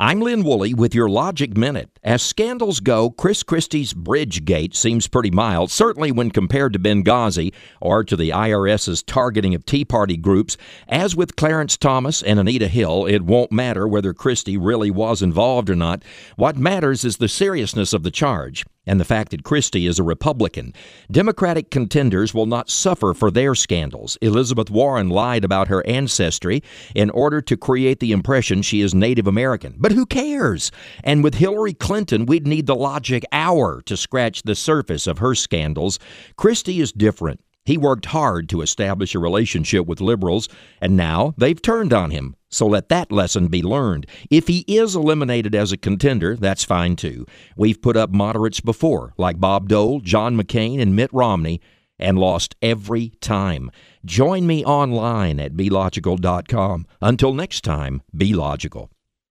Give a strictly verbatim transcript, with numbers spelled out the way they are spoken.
I'm Lynn Woolley with your Logic Minute. As scandals go, Chris Christie's Bridgegate seems pretty mild, certainly when compared to Benghazi or to the I R S's targeting of Tea Party groups. As with Clarence Thomas and Anita Hill, it won't matter whether Christie really was involved or not. What matters is the seriousness of the charge and the fact that Christie is a Republican. Democratic contenders will not suffer for their scandals. Elizabeth Warren lied about her ancestry in order to create the impression she is Native American. But who cares? And with Hillary Clinton, we'd need the Logic Hour to scratch the surface of her scandals. Christie is different. He worked hard to establish a relationship with liberals, and now they've turned on him. So let that lesson be learned. If he is eliminated as a contender, that's fine too. We've put up moderates before, like Bob Dole, John McCain, and Mitt Romney, and lost every time. Join me online at be logical dot com. Until next time, be logical.